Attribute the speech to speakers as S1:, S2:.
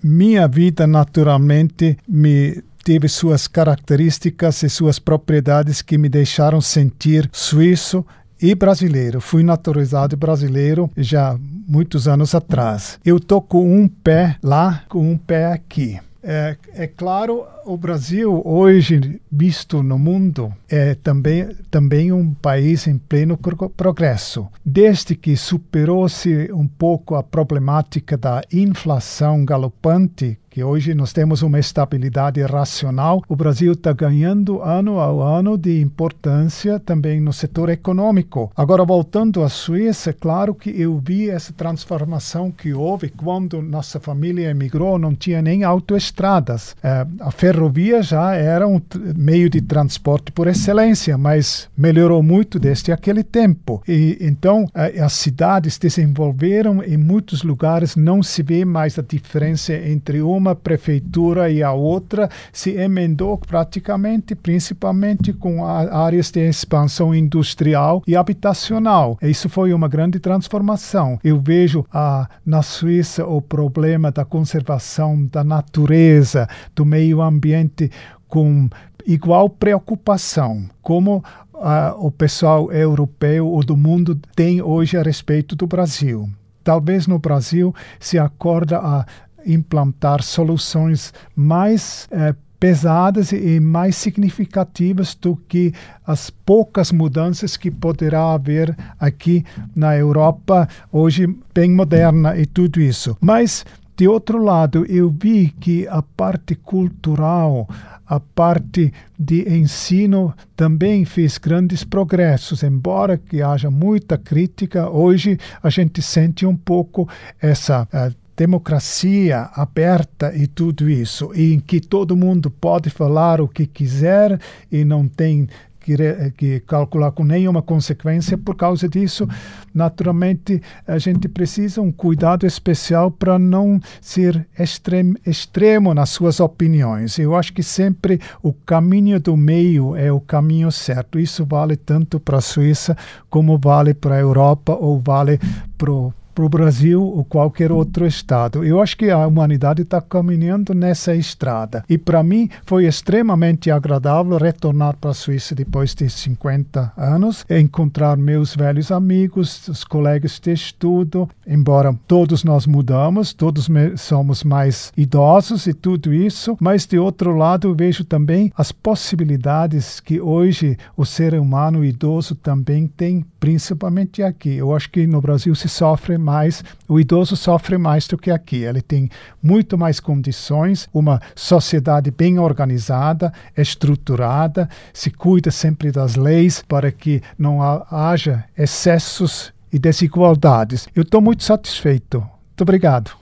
S1: minha vida naturalmente teve suas características e suas propriedades que me deixaram sentir suíço e brasileiro. Fui naturalizado brasileiro já muitos anos atrás. Eu estou com um pé lá, com um pé aqui. É claro, o Brasil hoje, visto no mundo, é também um país em pleno progresso. Desde que superou-se um pouco a problemática da inflação galopante, que hoje nós temos uma estabilidade racional, o Brasil está ganhando ano a ano de importância também no setor econômico. Agora, voltando à Suíça, é claro que eu vi essa transformação que houve quando nossa família emigrou, não tinha nem autoestradas. A ferrovia já era um meio de transporte por excelência, mas melhorou muito desde aquele tempo. E então, as cidades desenvolveram, em muitos lugares não se vê mais a diferença entre uma prefeitura e a outra, se emendou praticamente, principalmente com áreas de expansão industrial e habitacional. Isso foi uma grande transformação. Eu vejo na Suíça o problema da conservação da natureza, do meio ambiente com igual preocupação, como o pessoal europeu ou do mundo tem hoje a respeito do Brasil. Talvez no Brasil se acorda a implantar soluções mais pesadas e mais significativas do que as poucas mudanças que poderá haver aqui na Europa, hoje bem moderna e tudo isso. Mas, de outro lado, eu vi que a parte cultural, a parte de ensino também fez grandes progressos, embora que haja muita crítica. Hoje a gente sente um pouco essa democracia aberta e tudo isso, em que todo mundo pode falar o que quiser e não tem que calcular com nenhuma consequência por causa disso. Naturalmente, a gente precisa um cuidado especial para não ser extremo nas suas opiniões. Eu acho que sempre o caminho do meio é o caminho certo. Isso vale tanto para a Suíça como vale para a Europa ou vale para o Brasil ou qualquer outro estado. Eu acho que a humanidade está caminhando nessa estrada. E para mim foi extremamente agradável retornar para a Suíça depois de 50 anos, encontrar meus velhos amigos, os colegas de estudo, embora todos nós mudamos, todos somos mais idosos e tudo isso, mas de outro lado eu vejo também as possibilidades que hoje o ser humano idoso também tem, principalmente aqui. Eu acho que no Brasil se sofre mais, o idoso sofre mais do que aqui. Ele tem muito mais condições, uma sociedade bem organizada, estruturada, se cuida sempre das leis para que não haja excessos e desigualdades. Eu estou muito satisfeito. Muito obrigado.